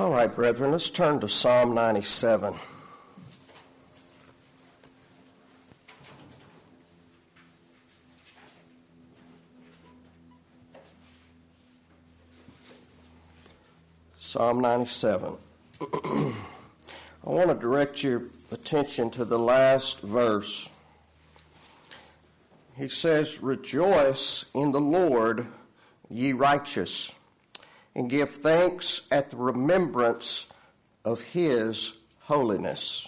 All right, brethren, let's turn to Psalm 97. Psalm 97. I want to direct your attention to the last verse. He says, "Rejoice in the Lord, ye righteous, and give thanks at the remembrance of his holiness."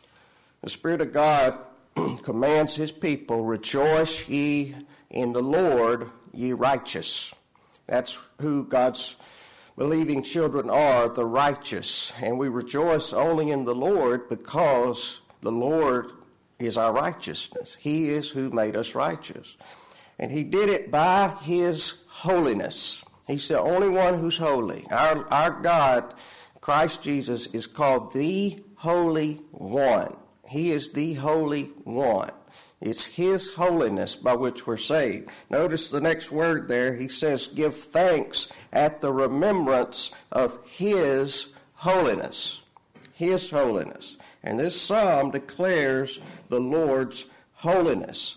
The Spirit of God commands his people, "Rejoice ye in the Lord, ye righteous." That's who God's believing children are, the righteous. And we rejoice only in the Lord because the Lord is our righteousness. He is who made us righteous. And he did it by his holiness. He's the only one who's holy. Our God, Christ Jesus, is called the Holy One. He is the Holy One. It's his holiness by which we're saved. Notice the next word there. He says, give thanks at the remembrance of his holiness. His holiness. And this psalm declares the Lord's holiness.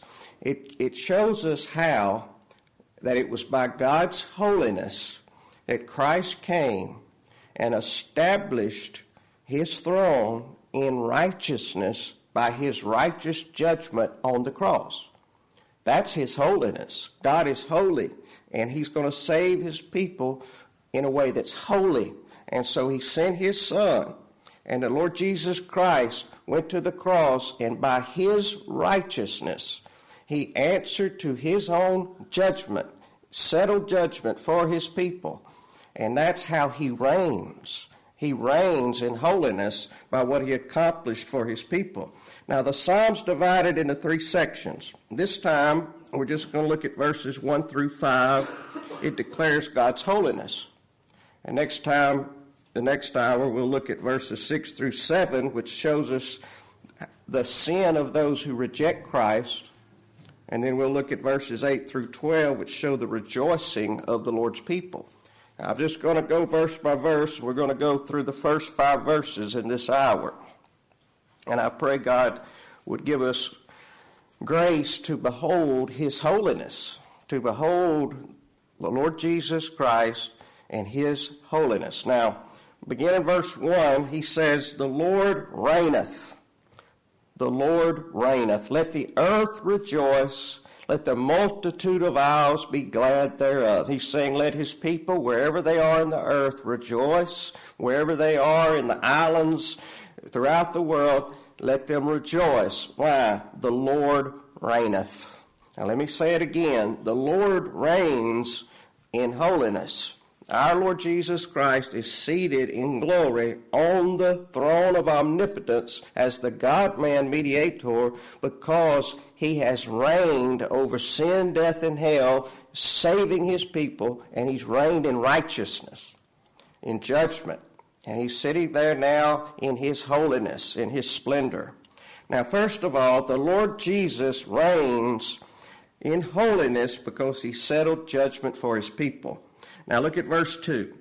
It shows us how that it was by God's holiness that Christ came and established his throne in righteousness by his righteous judgment on the cross. That's his holiness. God is holy, and he's going to save his people in a way that's holy. And so he sent his Son, and the Lord Jesus Christ went to the cross, and by his righteousness, he answered to his own judgment, settled judgment for his people. And that's how he reigns. He reigns in holiness by what he accomplished for his people. Now, the Psalm's divided into three sections. This time, we're just going to look at verses 1 through 5. It declares God's holiness. And next time, the next hour, we'll look at verses 6 through 7, which shows us the sin of those who reject Christ. And then we'll look at verses 8 through 12, which show the rejoicing of the Lord's people. Now, I'm just going to go verse by verse. We're going to go through the first 5 verses in this hour. And I pray God would give us grace to behold his holiness, to behold the Lord Jesus Christ and his holiness. Now, begin in verse 1, he says, "The Lord reigneth. The Lord reigneth. Let the earth rejoice. Let the multitude of isles be glad thereof." He's saying, let his people, wherever they are in the earth, rejoice. Wherever they are in the islands throughout the world, let them rejoice. Why? The Lord reigneth. Now let me say it again. The Lord reigns in holiness. Our Lord Jesus Christ is seated in glory on the throne of omnipotence as the God-man mediator, because he has reigned over sin, death, and hell, saving his people, and he's reigned in righteousness, in judgment. And he's sitting there now in his holiness, in his splendor. Now, first of all, the Lord Jesus reigns in holiness because he settled judgment for his people. Now look at verse 2.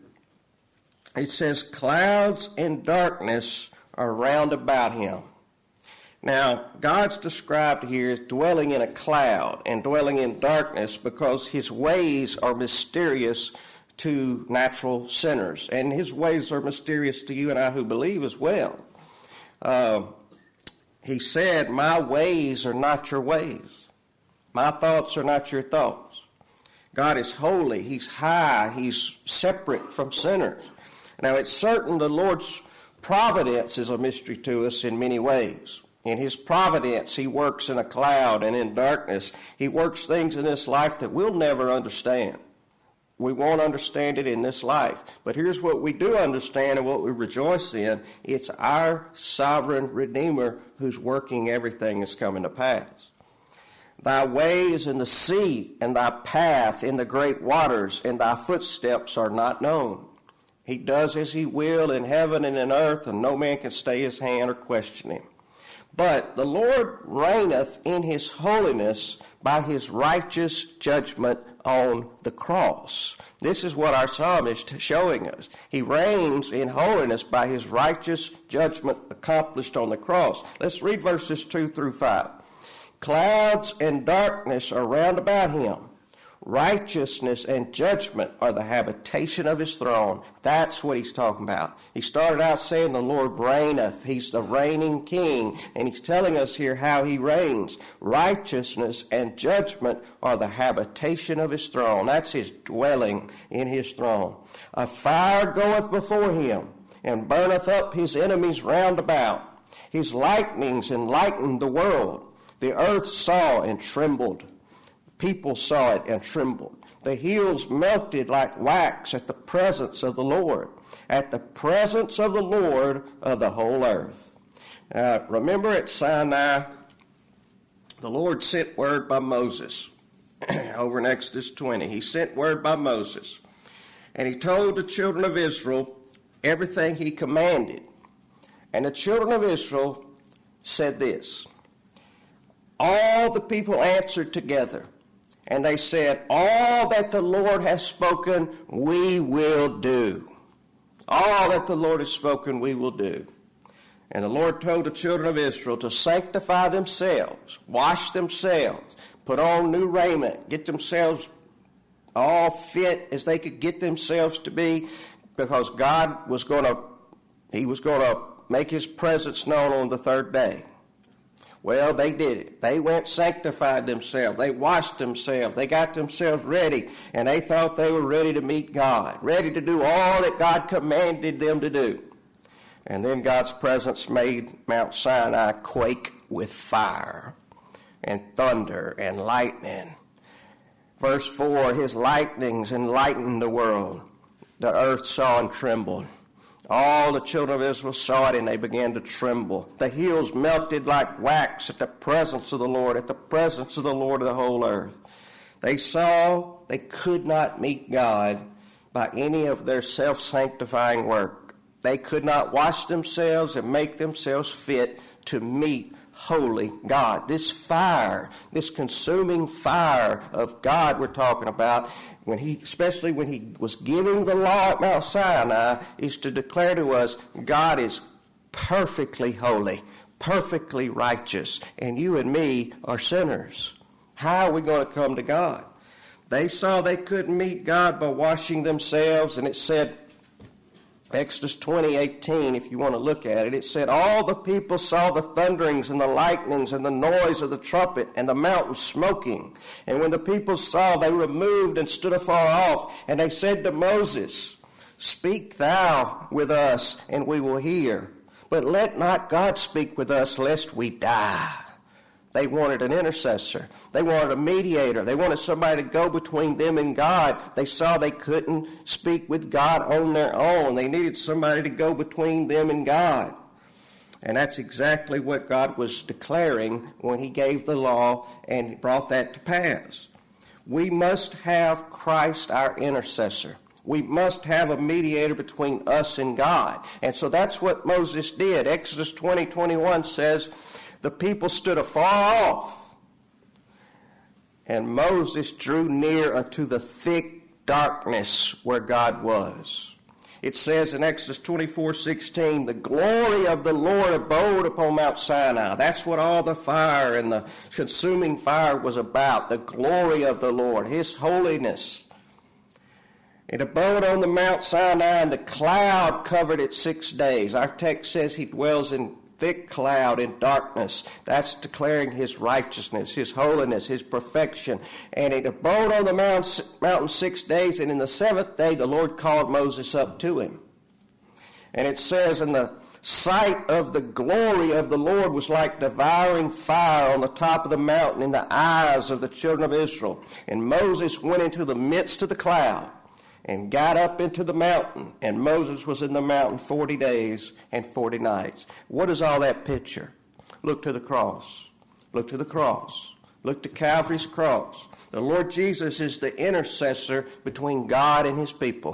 It says, clouds and darkness are round about him. Now, God's described here as dwelling in a cloud and dwelling in darkness because his ways are mysterious to natural sinners. And his ways are mysterious to you and I who believe as well. He said, my ways are not your ways. My thoughts are not your thoughts. God is holy. He's high. He's separate from sinners. Now, it's certain the Lord's providence is a mystery to us in many ways. In his providence, he works in a cloud and in darkness. He works things in this life that we'll never understand. We won't understand it in this life. But here's what we do understand and what we rejoice in. It's our sovereign Redeemer who's working everything that's coming to pass. Thy way is in the sea, and thy path in the great waters, and thy footsteps are not known. He does as he will in heaven and in earth, and no man can stay his hand or question him. But the Lord reigneth in his holiness by his righteous judgment on the cross. This is what our psalmist is showing us. He reigns in holiness by his righteous judgment accomplished on the cross. Let's read verses 2 through 5. Clouds and darkness are round about him. Righteousness and judgment are the habitation of his throne. That's what he's talking about. He started out saying the Lord reigneth. He's the reigning king. And he's telling us here how he reigns. Righteousness and judgment are the habitation of his throne. That's his dwelling in his throne. A fire goeth before him, and burneth up his enemies round about. His lightnings enlightened the world. The earth saw and trembled. People saw it and trembled. The hills melted like wax at the presence of the Lord, at the presence of the Lord of the whole earth. Remember at Sinai, the Lord sent word by Moses. Over in Exodus 20, he sent word by Moses. And he told the children of Israel everything he commanded. And the children of Israel said this. All the people answered together. And they said, all that the Lord has spoken, we will do. All that the Lord has spoken, we will do. And the Lord told the children of Israel to sanctify themselves, wash themselves, put on new raiment, get themselves all fit as they could get themselves to be, because God was going to make his presence known on the third day. Well, they did it. They went sanctified themselves. They washed themselves. They got themselves ready. And they thought they were ready to meet God, ready to do all that God commanded them to do. And then God's presence made Mount Sinai quake with fire and thunder and lightning. Verse 4, his lightnings enlightened the world. The earth saw and trembled. All the children of Israel saw it, and they began to tremble. The hills melted like wax at the presence of the Lord, at the presence of the Lord of the whole earth. They saw they could not meet God by any of their self-sanctifying work. They could not wash themselves and make themselves fit to meet holy God. This fire, this consuming fire of God we're talking about, especially when he was giving the law at Mount Sinai, is to declare to us God is perfectly holy, perfectly righteous, and you and me are sinners. How are we going to come to God? They saw they couldn't meet God by washing themselves, and it said, Exodus 20:18, if you want to look at it, it said, all the people saw the thunderings and the lightnings and the noise of the trumpet and the mountain smoking. And when the people saw, they removed and stood afar off. And they said to Moses, speak thou with us, and we will hear. But let not God speak with us, lest we die. They wanted an intercessor. They wanted a mediator. They wanted somebody to go between them and God. They saw they couldn't speak with God on their own. They needed somebody to go between them and God. And that's exactly what God was declaring when he gave the law and brought that to pass. We must have Christ, our intercessor. We must have a mediator between us and God. And so that's what Moses did. Exodus 20:21 says, the people stood afar off, and Moses drew near unto the thick darkness where God was. It says in Exodus 24:16, the glory of the Lord abode upon Mount Sinai. That's what all the fire and the consuming fire was about, the glory of the Lord, his holiness. It abode on the Mount Sinai, and the cloud covered it 6 days. Our text says he dwells in thick cloud and darkness. That's declaring his righteousness, his holiness, his perfection. And it abode on the mountain 6 days, and in the seventh day the Lord called Moses up to him. And it says, and the sight of the glory of the Lord was like devouring fire on the top of the mountain in the eyes of the children of Israel. And Moses went into the midst of the cloud and got up into the mountain, and Moses was in the mountain 40 days and 40 nights. What is all that picture? Look to the cross. Look to the cross. Look to Calvary's cross. The Lord Jesus is the intercessor between God and his people.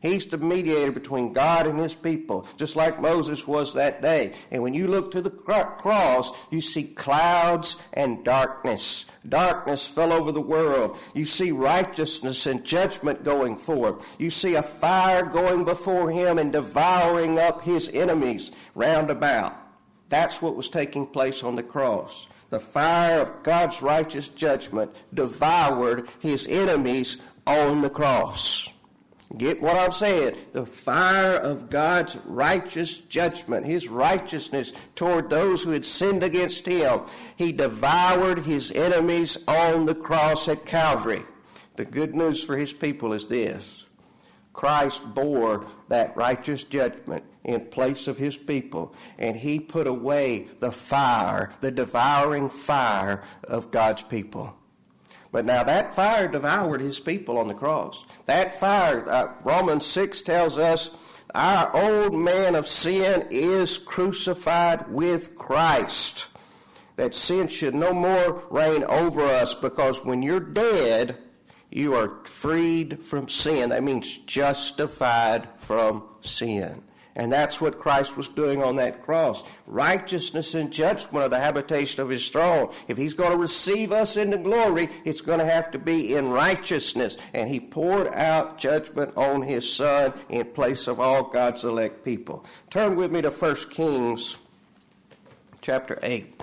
He's the mediator between God and his people, just like Moses was that day. And when you look to the cross, you see clouds and darkness. Darkness fell over the world. You see righteousness and judgment going forth. You see a fire going before him and devouring up his enemies round about. That's what was taking place on the cross. The fire of God's righteous judgment devoured his enemies on the cross. Get what I'm saying? The fire of God's righteous judgment, his righteousness toward those who had sinned against him. He devoured his enemies on the cross at Calvary. The good news for his people is this: Christ bore that righteous judgment in place of his people, and he put away the fire, the devouring fire of God's people. But now that fire devoured his people on the cross. That fire, Romans 6 tells us, our old man of sin is crucified with Christ. That sin should no more reign over us, because when you're dead, you are freed from sin. That means justified from sin. And that's what Christ was doing on that cross. Righteousness and judgment are the habitation of his throne. If he's going to receive us into glory, it's going to have to be in righteousness. And he poured out judgment on his Son in place of all God's elect people. Turn with me to 1 Kings chapter 8.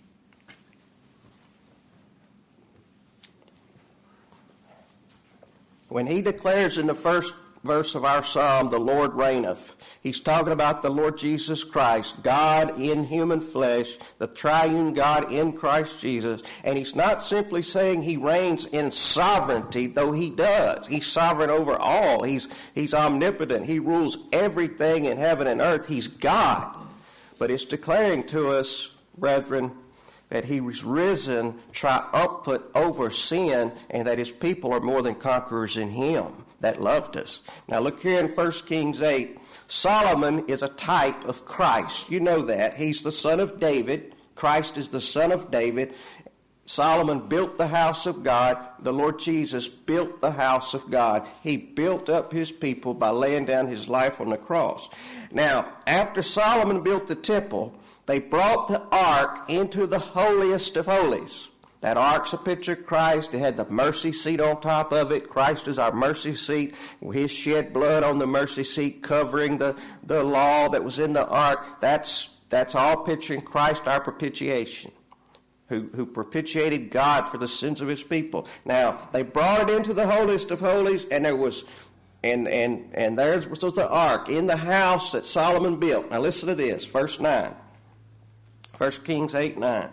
When he declares in the first verse of our psalm, the Lord reigneth, he's talking about the Lord Jesus Christ, God in human flesh, the triune God in Christ Jesus. And he's not simply saying he reigns in sovereignty, though he does. He's sovereign over all. He's omnipotent. He rules everything in heaven and earth. He's God. But it's declaring to us, brethren, that he was risen triumphant over sin, and that his people are more than conquerors in him that loved us. Now look here in 1 Kings 8. Solomon is a type of Christ. You know that. He's the son of David. Christ is the son of David. Solomon built the house of God. The Lord Jesus built the house of God. He built up his people by laying down his life on the cross. Now, after Solomon built the temple, they brought the ark into the holiest of holies. That ark's a picture of Christ. It had the mercy seat on top of it. Christ is our mercy seat. His shed blood on the mercy seat covering the law that was in the ark. That's all picturing Christ, our propitiation, who propitiated God for the sins of his people. Now, they brought it into the holiest of holies, and there was there was the ark in the house that Solomon built. Now listen to this, verse 9. 1 Kings 8:9.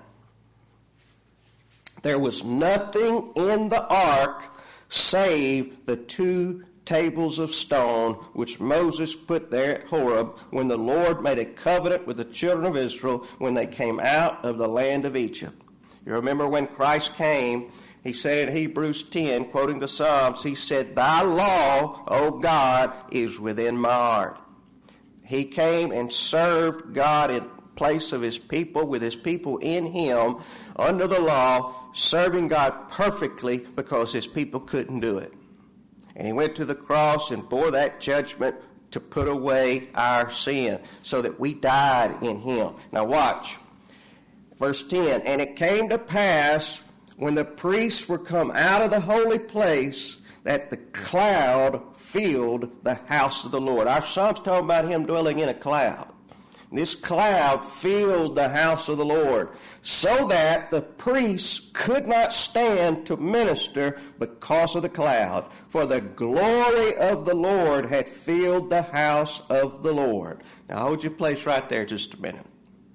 There was nothing in the ark save the 2 tables of stone which Moses put there at Horeb when the Lord made a covenant with the children of Israel when they came out of the land of Egypt. You remember when Christ came, he said in Hebrews 10, quoting the Psalms, he said, "Thy law, O God, is within my heart." He came and served God in place of his people, with his people in him, under the law, serving God perfectly because his people couldn't do it. And he went to the cross and bore that judgment to put away our sin so that we died in him. Now watch. Verse 10, and it came to pass when the priests were come out of the holy place that the cloud filled the house of the Lord. Our Psalm's talking about him dwelling in a cloud. This cloud filled the house of the Lord, so that the priests could not stand to minister because of the cloud. For the glory of the Lord had filled the house of the Lord. Now hold your place right there just a minute.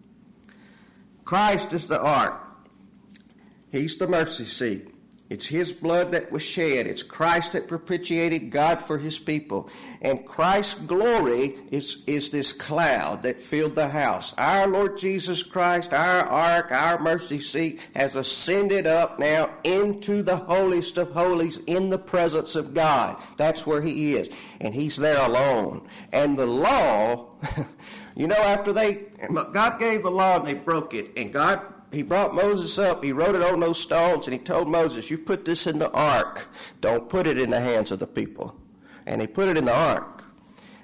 Christ is the ark. He's the mercy seat. It's his blood that was shed. It's Christ that propitiated God for his people. And Christ's glory is this cloud that filled the house. Our Lord Jesus Christ, our ark, our mercy seat, has ascended up now into the holiest of holies in the presence of God. That's where he is. And he's there alone. And the law, after God gave the law and they broke it, and He brought Moses up, he wrote it on those stones, and he told Moses, you put this in the ark. Don't put it in the hands of the people. And he put it in the ark.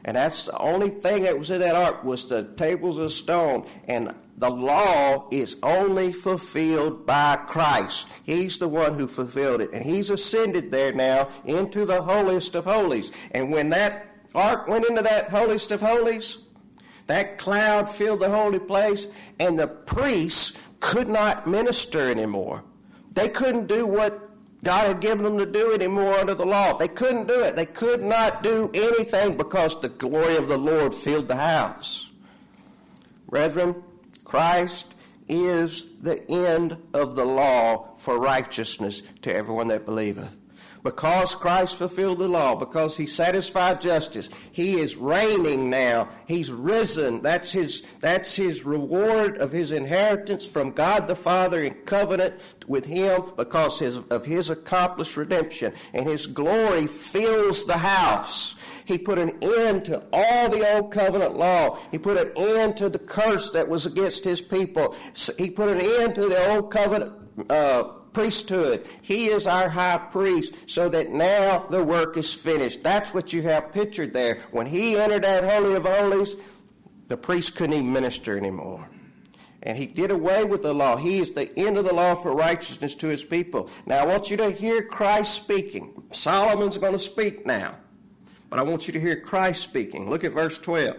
And that's the only thing that was in that ark was the tables of stone. And the law is only fulfilled by Christ. He's the one who fulfilled it. And he's ascended there now into the holiest of holies. And when that ark went into that holiest of holies, that cloud filled the holy place, and the priests could not minister anymore. They couldn't do what God had given them to do anymore under the law. They couldn't do it. They could not do anything because the glory of the Lord filled the house. Brethren, Christ is the end of the law for righteousness to everyone that believeth. Because Christ fulfilled the law, because he satisfied justice, he is reigning now. He's risen. That's his reward of his inheritance from God the Father in covenant with him because of his accomplished redemption. And his glory fills the house. He put an end to all the old covenant law. He put an end to the curse that was against his people. He put an end to the old covenant priesthood. He is our high priest, so that now the work is finished. That's what you have pictured there. When he entered that Holy of Holies, the priest couldn't even minister anymore. And he did away with the law. He is the end of the law for righteousness to his people. Now I want you to hear Christ speaking. Solomon's going to speak now. But I want you to hear Christ speaking. Look at verse 12.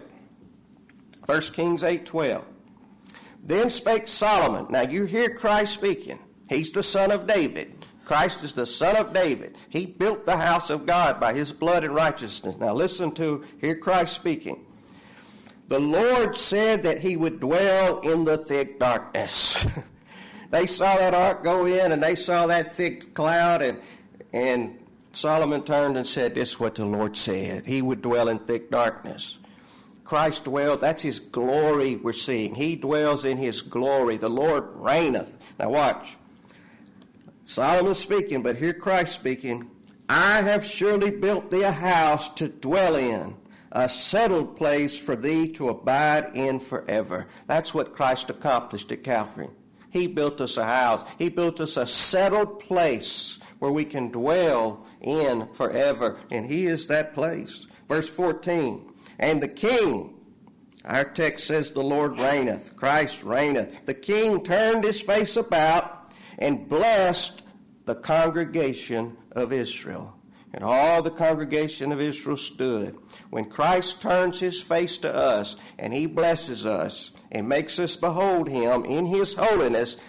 1 Kings 8:12. Then spake Solomon. Now you hear Christ speaking. He's the son of David. Christ is the son of David. He built the house of God by his blood and righteousness. Now listen to, hear Christ speaking. The Lord said that he would dwell in the thick darkness. They saw that ark go in and they saw that thick cloud, and Solomon turned and said, this is what the Lord said. He would dwell in thick darkness. Christ dwelled, that's his glory we're seeing. He dwells in his glory. The Lord reigneth. Now watch. Solomon's speaking, but hear Christ speaking. I have surely built thee a house to dwell in, a settled place for thee to abide in forever. That's what Christ accomplished at Calvary. He built us a house. He built us a settled place where we can dwell in forever. And he is that place. Verse 14. And the king, our text says the Lord reigneth. Christ reigneth. The king turned his face about and blessed the congregation of Israel. And all the congregation of Israel stood. When Christ turns his face to us and he blesses us and makes us behold him in his holiness,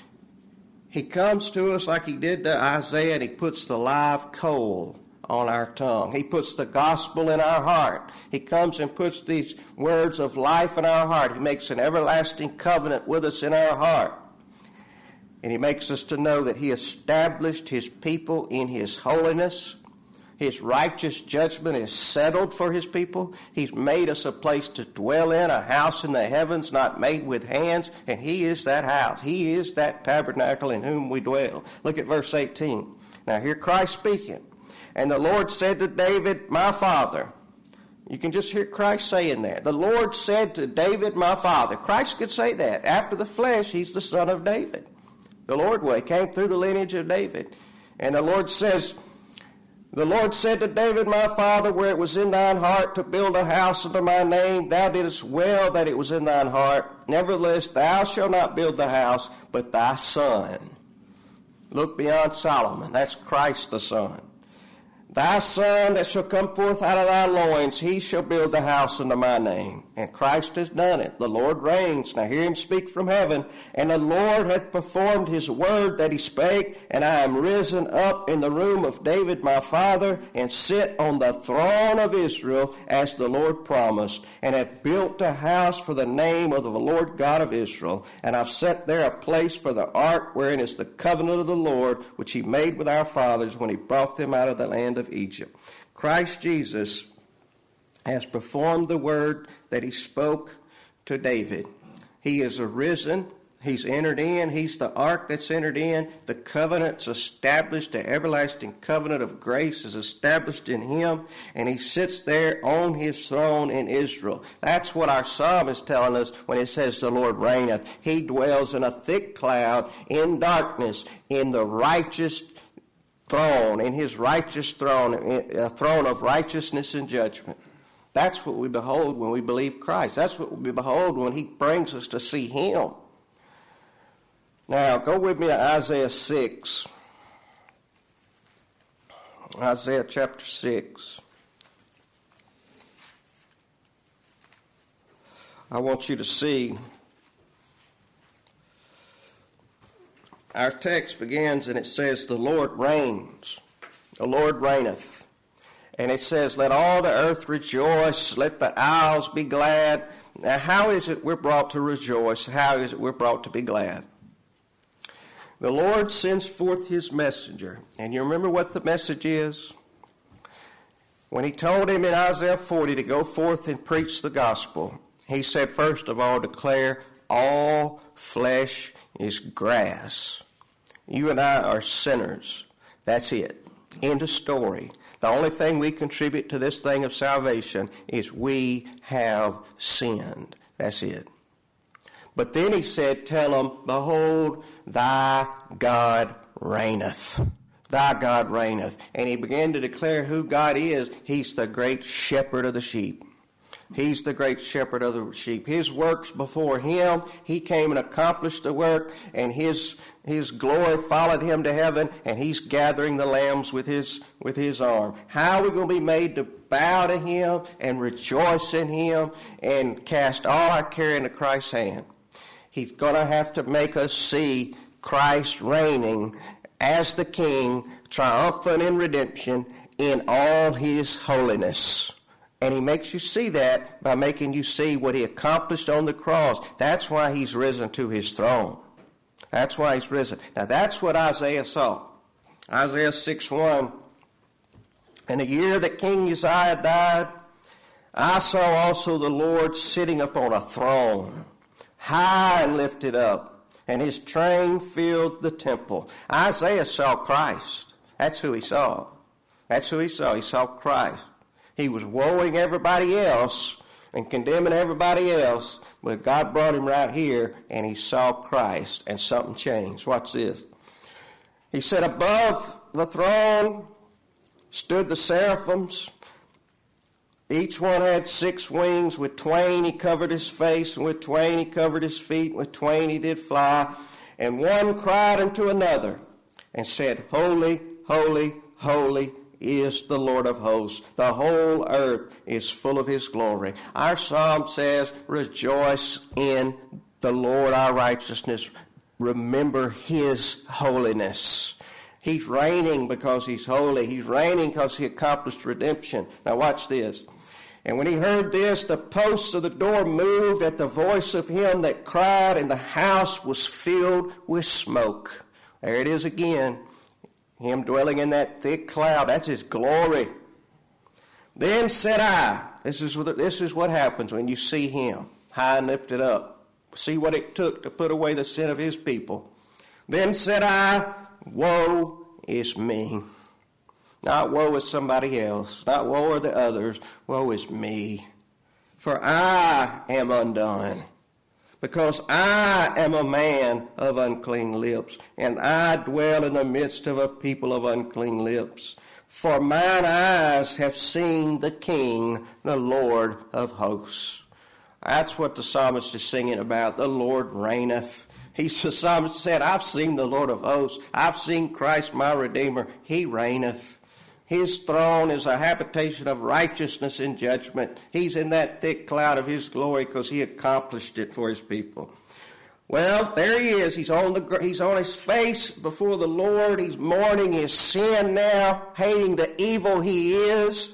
he comes to us like he did to Isaiah, and he puts the live coal on our tongue. He puts the gospel in our heart. He comes and puts these words of life in our heart. He makes an everlasting covenant with us in our heart. And he makes us to know that he established his people in his holiness. His righteous judgment is settled for his people. He's made us a place to dwell in, a house in the heavens not made with hands. And he is that house. He is that tabernacle in whom we dwell. Look at verse 18. Now hear Christ speaking. And the Lord said to David, my father. You can just hear Christ saying that. The Lord said to David, my father. Christ could say that. After the flesh, he's the son of David. The Lord came through the lineage of David. And the Lord said to David, my father, where it was in thine heart to build a house unto my name, thou didst well that it was in thine heart. Nevertheless, thou shalt not build the house, but thy son. Look beyond Solomon. That's Christ the Son. Thy son that shall come forth out of thy loins, he shall build the house unto my name. And Christ has done it. The Lord reigns. Now hear him speak from heaven. And the Lord hath performed his word that he spake. And I am risen up in the room of David my father, and sit on the throne of Israel, as the Lord promised. And have built a house for the name of the Lord God of Israel. And I've set there a place for the ark, wherein is the covenant of the Lord, which he made with our fathers when he brought them out of the land of Egypt. Christ Jesus has performed the word that he spoke to David. He is arisen. He's entered in. He's the ark that's entered in. The covenant's established. The everlasting covenant of grace is established in him. And he sits there on his throne in Israel. That's what our psalm is telling us when it says the Lord reigneth. He dwells in a thick cloud, in darkness, in the righteous throne, in his righteous throne, a throne of righteousness and judgment. That's what we behold when we believe Christ. That's what we behold when he brings us to see him. Now, go with me to Isaiah 6. Isaiah chapter 6. I want you to see, our text begins and it says, the Lord reigns. The Lord reigneth. And it says, let all the earth rejoice, let the isles be glad. Now, how is it we're brought to rejoice? How is it we're brought to be glad? The Lord sends forth his messenger. And you remember what the message is? When he told him in Isaiah 40 to go forth and preach the gospel, he said, first of all, declare all flesh is grass. You and I are sinners. That's it. End of story. The only thing we contribute to this thing of salvation is we have sinned. That's it. But then he said, tell them, behold, thy God reigneth. Thy God reigneth. And he began to declare who God is. He's the great shepherd of the sheep. He's the great shepherd of the sheep. His works before him, he came and accomplished the work, and his glory followed him to heaven, and he's gathering the lambs with his arm. How are we going to be made to bow to him and rejoice in him and cast all our care into Christ's hand? He's going to have to make us see Christ reigning as the King, triumphant in redemption in all his holiness. And he makes you see that by making you see what he accomplished on the cross. That's why he's risen to his throne. That's why he's risen. Now that's what Isaiah saw. Isaiah 6:1. In the year that King Uzziah died, I saw also the Lord sitting upon a throne, high and lifted up, and his train filled the temple. Isaiah saw Christ. That's who he saw. That's who he saw. He saw Christ. He was woeing everybody else and condemning everybody else, but God brought him right here, and he saw Christ, and something changed. Watch this. He said, above the throne stood the seraphims. Each one had 6 wings. With twain he covered his face, and with twain he covered his feet, and with twain he did fly. And one cried unto another, and said, Holy, holy, holy is the Lord of hosts. The whole earth is full of his glory. Our psalm says, rejoice in the Lord our righteousness. Remember his holiness. He's reigning because he's holy. He's reigning because he accomplished redemption. Now watch this. And when he heard this, the posts of the door moved at the voice of him that cried, and the house was filled with smoke. There it is again. Him dwelling in that thick cloud. That's his glory. Then said I, this is what happens when you see him high and lifted up. See what it took to put away the sin of his people. Then said I, woe is me. Not woe is somebody else. Not woe are the others. Woe is me. For I am undone. Because I am a man of unclean lips, and I dwell in the midst of a people of unclean lips. For mine eyes have seen the King, the Lord of hosts. That's what the psalmist is singing about. The Lord reigneth. The psalmist said, I've seen the Lord of hosts. I've seen Christ my Redeemer. He reigneth. His throne is a habitation of righteousness and judgment. He's in that thick cloud of his glory because he accomplished it for his people. Well, there he is. He's on his face before the Lord. He's mourning his sin now, hating the evil he is.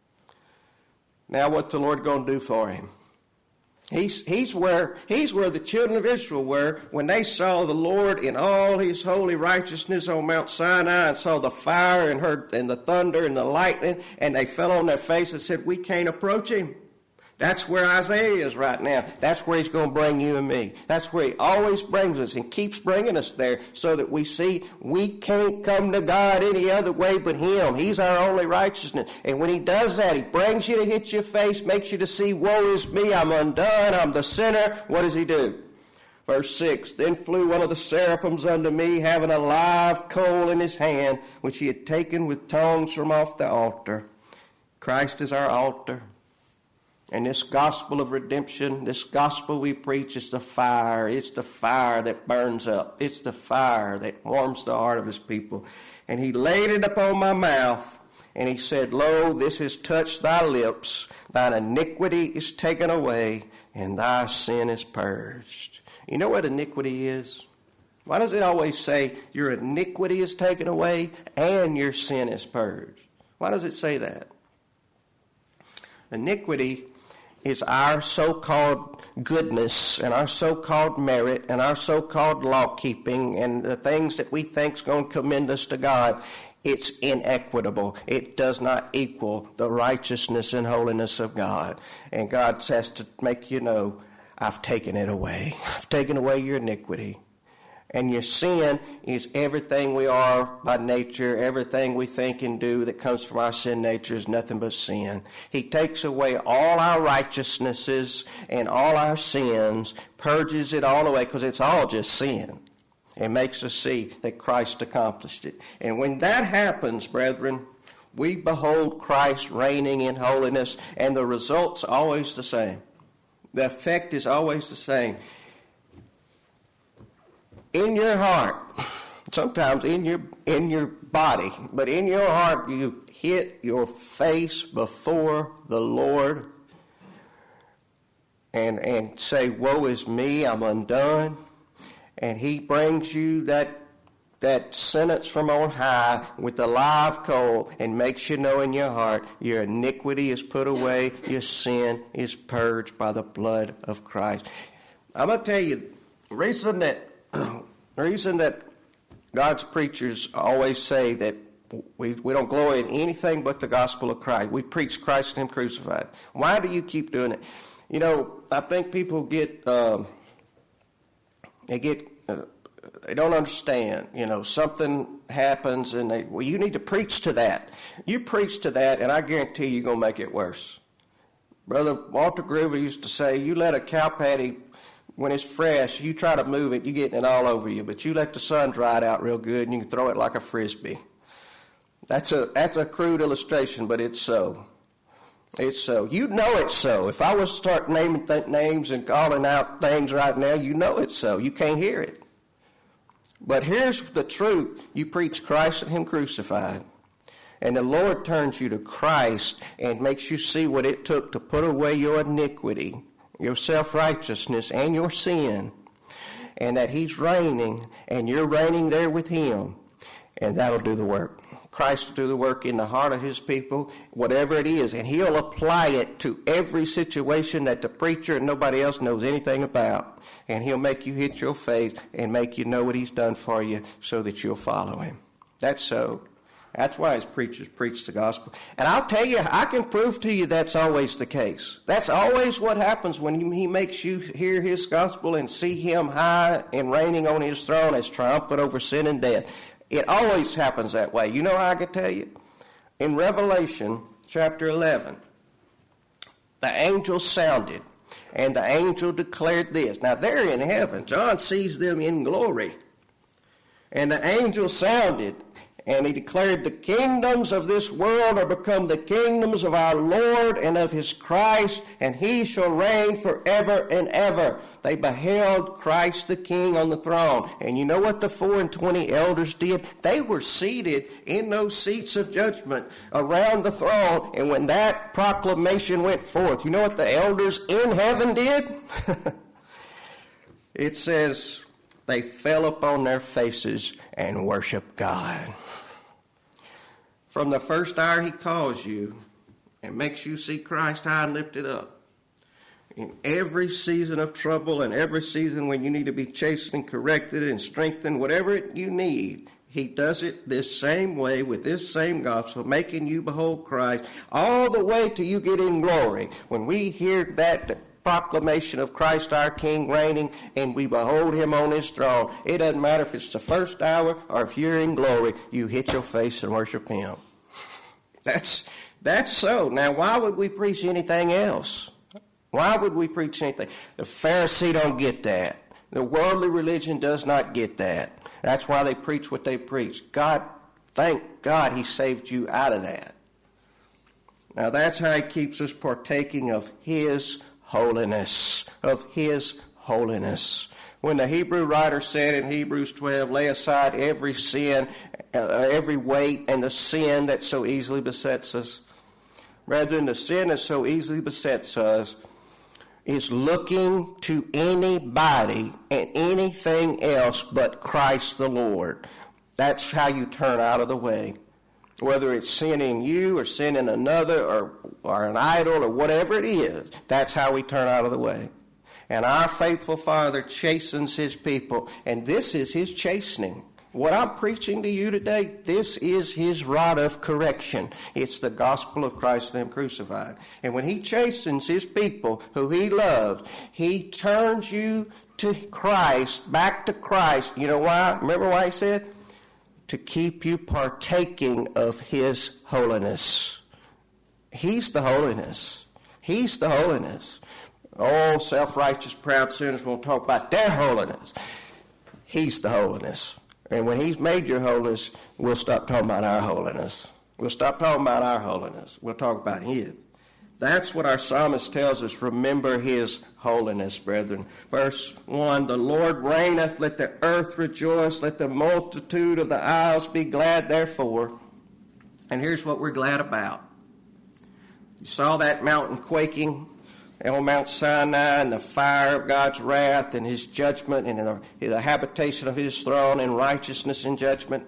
Now what's the Lord going to do for him? He's where the children of Israel were when they saw the Lord in all his holy righteousness on Mount Sinai and saw the fire and heard and the thunder and the lightning, and they fell on their face and said, we can't approach him. That's where Isaiah is right now. That's where he's going to bring you and me. That's where he always brings us and keeps bringing us there so that we see we can't come to God any other way but him. He's our only righteousness. And when he does that, he brings you to hit your face, makes you to see, woe is me, I'm undone, I'm the sinner. What does he do? Verse 6, then flew one of the seraphims unto me, having a live coal in his hand, which he had taken with tongs from off the altar. Christ is our altar. And this gospel of redemption, this gospel we preach is the fire. It's the fire that burns up. It's the fire that warms the heart of his people. And he laid it upon my mouth, and he said, Lo, this has touched thy lips. Thine iniquity is taken away, and thy sin is purged. You know what iniquity is? Why does it always say your iniquity is taken away and your sin is purged? Why does it say that? Iniquity is our so-called goodness and our so-called merit and our so-called law-keeping and the things that we think is going to commend us to God. It's inequitable. It does not equal the righteousness and holiness of God. And God has to make you know, I've taken it away. I've taken away your iniquity. And your sin is everything we are by nature, everything we think and do that comes from our sin nature is nothing but sin. He takes away all our righteousnesses and all our sins, purges it all away because it's all just sin. It makes us see that Christ accomplished it. And when that happens, brethren, we behold Christ reigning in holiness, and the result's always the same. The effect is always the same. In your heart, sometimes in your body, but in your heart you hit your face before the Lord and say, woe is me, I'm undone. And he brings you that sentence from on high with the live coal and makes you know in your heart your iniquity is put away, your sin is purged by the blood of Christ. I'm going to tell you, the reason that God's preachers always say that we don't glory in anything but the gospel of Christ. We preach Christ and Him crucified. Why do you keep doing it? You know, I think people they don't understand. You know, something happens and you need to preach to that. You preach to that, and I guarantee you're going to make it worse. Brother Walter Groover used to say, you let a cow patty, when it's fresh, you try to move it, you're getting it all over you. But you let the sun dry it out real good, and you can throw it like a Frisbee. That's a crude illustration, but it's so. It's so. You know it's so. If I was to start naming names and calling out things right now, you know it's so. You can't hear it. But here's the truth. You preach Christ and Him crucified. And the Lord turns you to Christ and makes you see what it took to put away your iniquity, your self-righteousness, and your sin, and that He's reigning, and you're reigning there with Him, and that'll do the work. Christ will do the work in the heart of His people, whatever it is, and He'll apply it to every situation that the preacher and nobody else knows anything about, and He'll make you hit your face and make you know what He's done for you so that you'll follow Him. That's so. That's why His preachers preach the gospel. And I'll tell you, I can prove to you that's always the case. That's always what happens when He makes you hear His gospel and see Him high and reigning on His throne as triumphant over sin and death. It always happens that way. You know how I can tell you? In Revelation chapter 11, the angel sounded, and the angel declared this. Now they're in heaven. John sees them in glory. And the angel sounded, and he declared, the kingdoms of this world are become the kingdoms of our Lord and of His Christ, and He shall reign forever and ever. They beheld Christ the King on the throne. And you know what the 24 elders did? They were seated in those seats of judgment around the throne. And when that proclamation went forth, you know what the elders in heaven did? It says, they fell upon their faces and worshiped God. From the first hour He calls you and makes you see Christ high and lifted up. In every season of trouble and every season when you need to be chastened and corrected and strengthened, whatever you need, He does it this same way with this same gospel, making you behold Christ all the way till you get in glory. When we hear that proclamation of Christ our King reigning and we behold Him on His throne, it doesn't matter if it's the first hour or if you're in glory, you hit your face and worship Him. That's so. Now, why would we preach anything else? Why would we preach anything? The Pharisee don't get that. The worldly religion does not get that. That's why they preach what they preach. God, thank God He saved you out of that. Now that's how he keeps us partaking of his holiness, of his holiness. When the Hebrew writer said in Hebrews 12, lay aside every sin, every weight, and the sin that so easily besets us. Brethren, the sin that so easily besets us is looking to anybody and anything else but Christ the Lord. That's how you turn out of the way. Whether it's sin in you or sin in another or an idol or whatever it is, that's how we turn out of the way. And our faithful Father chastens his people, and this is his chastening. What I'm preaching to you today, this is his rod of correction. It's the gospel of Christ and him crucified. And when he chastens his people who he loves, he turns you to Christ, back to Christ. You know why? Remember why he said? To keep you partaking of his holiness. He's the holiness. He's the holiness. Oh, self-righteous, proud sinners won't talk about their holiness. He's the holiness. And when he's made your holiness, we'll stop talking about our holiness. We'll stop talking about our holiness. We'll talk about his. That's what our psalmist tells us. Remember his holiness, brethren. Verse 1, the Lord reigneth, let the earth rejoice, let the multitude of the isles be glad therefore. And here's what we're glad about. You saw that mountain quaking on Mount Sinai, and the fire of God's wrath and his judgment and the habitation of his throne in righteousness and judgment.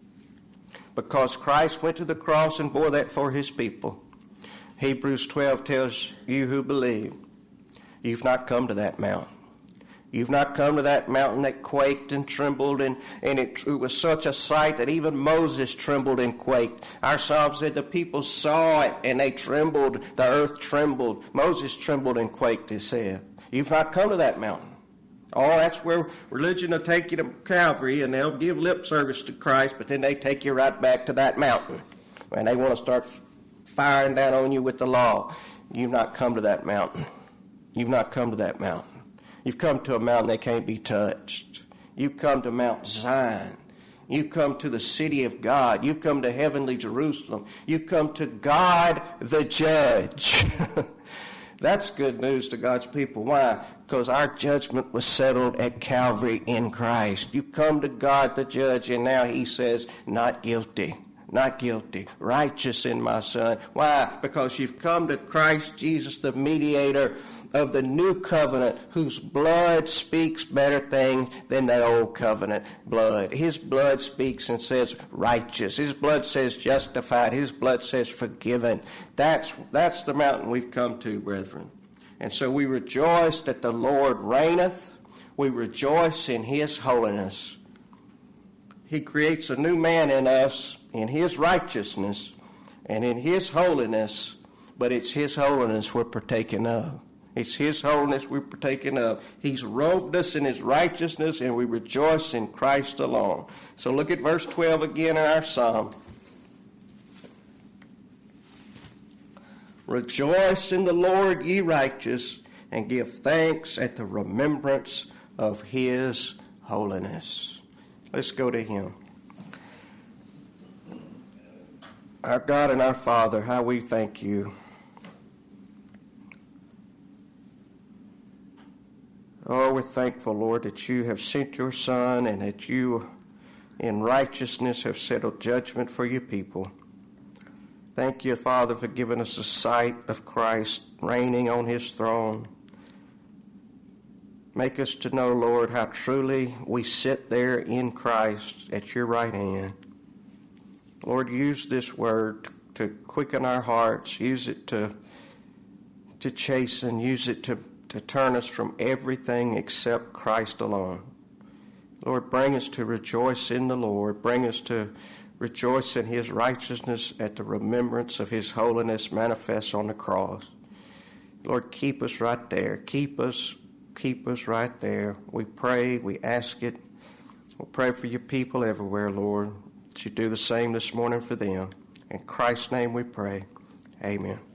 Because Christ went to the cross and bore that for his people. Hebrews 12 tells you who believe, you've not come to that mountain. You've not come to that mountain that quaked and trembled, and it was such a sight that even Moses trembled and quaked. Our psalm said the people saw it and they trembled. The earth trembled. Moses trembled and quaked, it said. You've not come to that mountain. Oh, that's where religion will take you to Calvary, and they'll give lip service to Christ, but then they take you right back to that mountain. And they want to start firing down on you with the law. You've not come to that mountain. You've not come to that mountain. You've come to a mountain that can't be touched. You've come to Mount Zion. You've come to the city of God. You've come to heavenly Jerusalem. You've come to God the judge. That's good news to God's people. Why? Because our judgment was settled at Calvary in Christ. You come to God the judge, and now he says, not guilty. Not guilty. Righteous in my son. Why? Because you've come to Christ Jesus, the mediator of the new covenant, whose blood speaks better things than the old covenant blood. His blood speaks and says righteous. His blood says justified. His blood says forgiven. That's the mountain we've come to, brethren. And so we rejoice that the Lord reigneth. We rejoice in his holiness. He creates a new man in us in his righteousness and in his holiness, but it's his holiness we're partaking of. It's his holiness we're partaking of. He's robed us in his righteousness, and we rejoice in Christ alone. So look at verse 12 again in our psalm. Rejoice in the Lord, ye righteous, and give thanks at the remembrance of his holiness. Let's go to him. Our God and our Father, how we thank you. Oh, we're thankful, Lord, that you have sent your Son and that you, in righteousness, have settled judgment for your people. Thank you, Father, for giving us a sight of Christ reigning on his throne. Make us to know, Lord, how truly we sit there in Christ at your right hand. Lord, use this word to quicken our hearts. Use it to chasten. Use it to turn us from everything except Christ alone. Lord, bring us to rejoice in the Lord. Bring us to rejoice in his righteousness at the remembrance of his holiness manifest on the cross. Lord, keep us right there. Keep us right there. We pray, we ask it. We'll pray for your people everywhere, Lord, that you do the same this morning for them. In Christ's name we pray. Amen.